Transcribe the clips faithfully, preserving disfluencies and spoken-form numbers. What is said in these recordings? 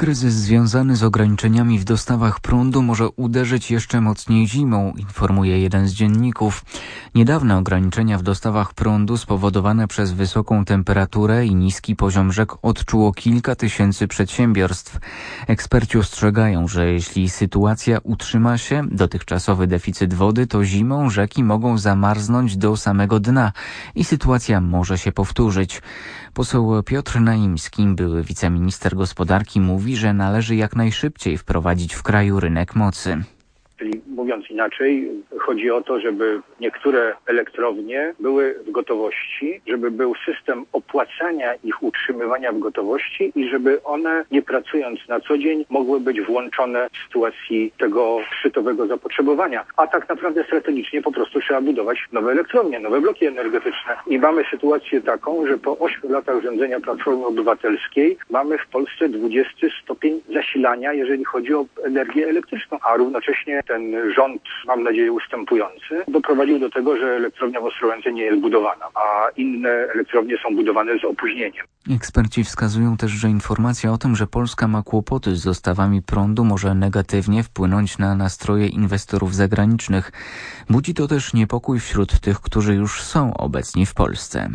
Kryzys związany z ograniczeniami w dostawach prądu może uderzyć jeszcze mocniej zimą, informuje jeden z dzienników. Niedawne ograniczenia w dostawach prądu spowodowane przez wysoką temperaturę i niski poziom rzek odczuło kilka tysięcy przedsiębiorstw. Eksperci ostrzegają, że jeśli sytuacja utrzyma się, dotychczasowy deficyt wody, to zimą rzeki mogą zamarznąć do samego dna i sytuacja może się powtórzyć. Poseł Piotr Naimski, były wiceminister gospodarki, mówi, że należy jak najszybciej wprowadzić w kraju rynek mocy. Czyli mówiąc inaczej, chodzi o to, żeby niektóre elektrownie były w gotowości, żeby był system opłacania ich utrzymywania w gotowości i żeby one, nie pracując na co dzień, mogły być włączone w sytuacji tego szczytowego zapotrzebowania. A tak naprawdę strategicznie po prostu trzeba budować nowe elektrownie, nowe bloki energetyczne. I mamy sytuację taką, że po ośmiu latach rządzenia Platformy Obywatelskiej mamy w Polsce dwudziesty stopień zasilania, jeżeli chodzi o energię elektryczną, a równocześnie ten rząd, mam nadzieję ustępujący, doprowadził do tego, że elektrownia w Ostrołęce nie jest budowana, a inne elektrownie są budowane z opóźnieniem. Eksperci wskazują też, że informacja o tym, że Polska ma kłopoty z dostawami prądu, może negatywnie wpłynąć na nastroje inwestorów zagranicznych. Budzi to też niepokój wśród tych, którzy już są obecni w Polsce.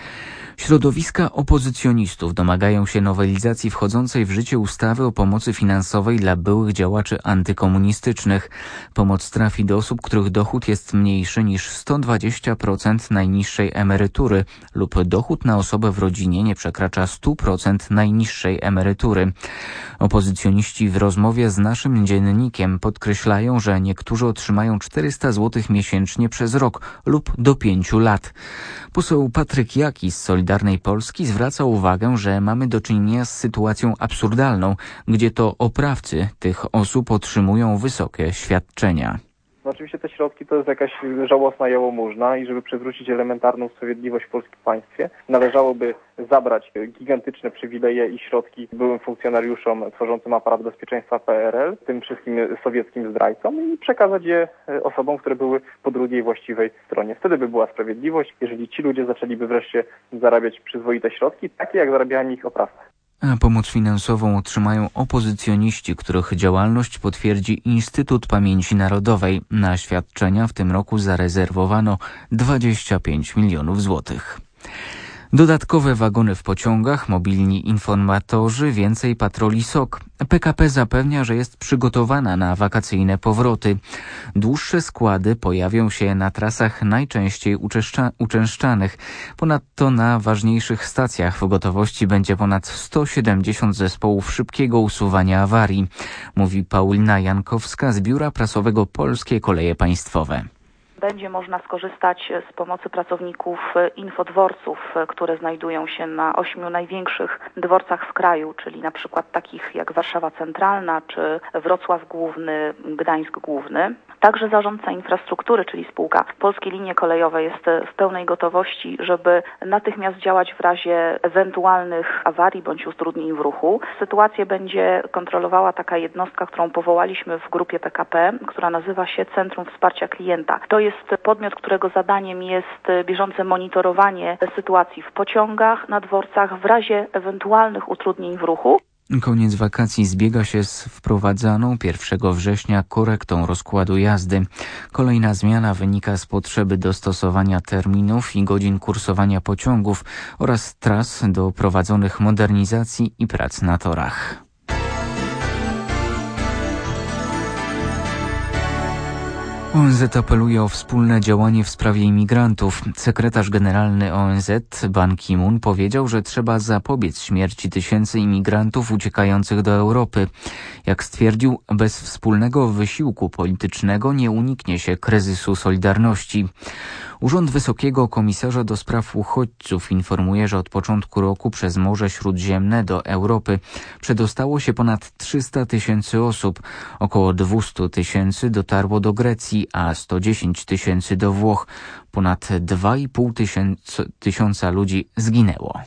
Środowiska opozycjonistów domagają się nowelizacji wchodzącej w życie ustawy o pomocy finansowej dla byłych działaczy antykomunistycznych. Pomoc trafi do osób, których dochód jest mniejszy niż sto dwadzieścia procent najniższej emerytury lub dochód na osobę w rodzinie nie przekracza sto procent najniższej emerytury. Opozycjoniści w rozmowie z naszym dziennikiem podkreślają, że niektórzy otrzymają czterysta złotych miesięcznie przez rok lub do pięciu lat. Poseł Patryk Jaki z Solidarnej Polski zwraca uwagę, że mamy do czynienia z sytuacją absurdalną, gdzie to oprawcy tych osób otrzymują wysokie świadczenia. No oczywiście te środki to jest jakaś żałosna jałmużna i żeby przywrócić elementarną sprawiedliwość w polskim państwie, należałoby zabrać gigantyczne przywileje i środki byłym funkcjonariuszom tworzącym aparat bezpieczeństwa P R L, tym wszystkim sowieckim zdrajcom i przekazać je osobom, które były po drugiej właściwej stronie. Wtedy by była sprawiedliwość, jeżeli ci ludzie zaczęliby wreszcie zarabiać przyzwoite środki, takie jak zarabiali ich oprawcy. A pomoc finansową otrzymają opozycjoniści, których działalność potwierdzi Instytut Pamięci Narodowej. Na świadczenia w tym roku zarezerwowano dwadzieścia pięć milionów złotych. Dodatkowe wagony w pociągach, mobilni informatorzy, więcej patroli S O K. P K P zapewnia, że jest przygotowana na wakacyjne powroty. Dłuższe składy pojawią się na trasach najczęściej uczęszcza- uczęszczanych. Ponadto na ważniejszych stacjach w gotowości będzie ponad sto siedemdziesiąt zespołów szybkiego usuwania awarii, mówi Paulina Jankowska z Biura Prasowego Polskie Koleje Państwowe. Będzie można skorzystać z pomocy pracowników infodworców, które znajdują się na ośmiu największych dworcach w kraju, czyli na przykład takich jak Warszawa Centralna czy Wrocław Główny, Gdańsk Główny. Także zarządca infrastruktury, czyli spółka Polskie Linie Kolejowe jest w pełnej gotowości, żeby natychmiast działać w razie ewentualnych awarii bądź utrudnień w ruchu. Sytuację będzie kontrolowała taka jednostka, którą powołaliśmy w grupie P K P, która nazywa się Centrum Wsparcia Klienta. To jest podmiot, którego zadaniem jest bieżące monitorowanie sytuacji w pociągach, na dworcach w razie ewentualnych utrudnień w ruchu. Koniec wakacji zbiega się z wprowadzaną pierwszego września korektą rozkładu jazdy. Kolejna zmiana wynika z potrzeby dostosowania terminów i godzin kursowania pociągów oraz tras do prowadzonych modernizacji i prac na torach. O N Z apeluje o wspólne działanie w sprawie imigrantów. Sekretarz generalny O N Z Ban Ki-moon powiedział, że trzeba zapobiec śmierci tysięcy imigrantów uciekających do Europy. Jak stwierdził, bez wspólnego wysiłku politycznego nie uniknie się kryzysu solidarności. Urząd Wysokiego Komisarza do Spraw Uchodźców informuje, że od początku roku przez Morze Śródziemne do Europy przedostało się ponad trzysta tysięcy osób. Około dwieście tysięcy dotarło do Grecji, a sto dziesięć tysięcy do Włoch. Ponad dwa i pół tysiąca ludzi zginęło.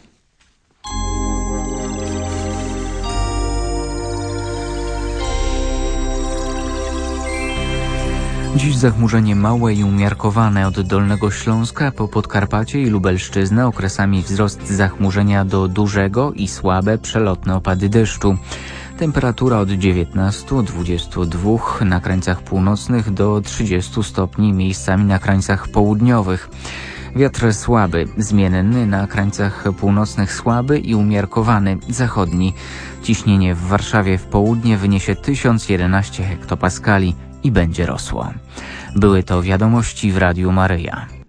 Dziś zachmurzenie małe i umiarkowane od Dolnego Śląska po Podkarpacie i Lubelszczyznę, okresami wzrost zachmurzenia do dużego i słabe przelotne opady deszczu. Temperatura od dziewiętnastu do dwudziestu dwóch na krańcach północnych do trzydziestu stopni miejscami na krańcach południowych. Wiatr słaby, zmienny, na krańcach północnych słaby i umiarkowany, zachodni. Ciśnienie w Warszawie w południe wyniesie tysiąc jedenaście hektopaskali i będzie rosło. Były to wiadomości w Radiu Maryja.